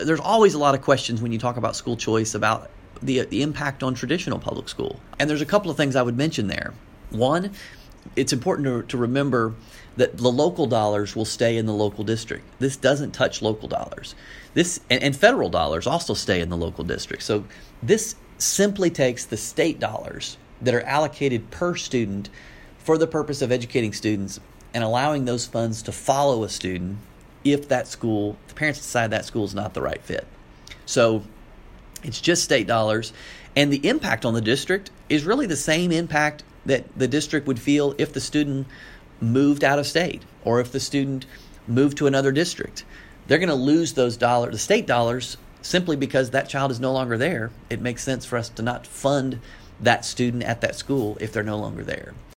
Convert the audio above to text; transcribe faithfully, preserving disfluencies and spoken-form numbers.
there's always a lot of questions when you talk about school choice about the the impact on traditional public school. And there's a couple of things I would mention there. One, it's important to, to remember that the local dollars will stay in the local district. This doesn't touch local dollars. This and, and federal dollars also stay in the local district. So this simply takes the state dollars that are allocated per student for the purpose of educating students and allowing those funds to follow a student if that school, the parents decide that school is not the right fit. So it's just state dollars. And the impact on the district is really the same impact that the district would feel if the student moved out of state or if the student moved to another district. They're going to lose those dollars, the state dollars, simply because that child is no longer there. It makes sense for us to not fund that student at that school if they're no longer there.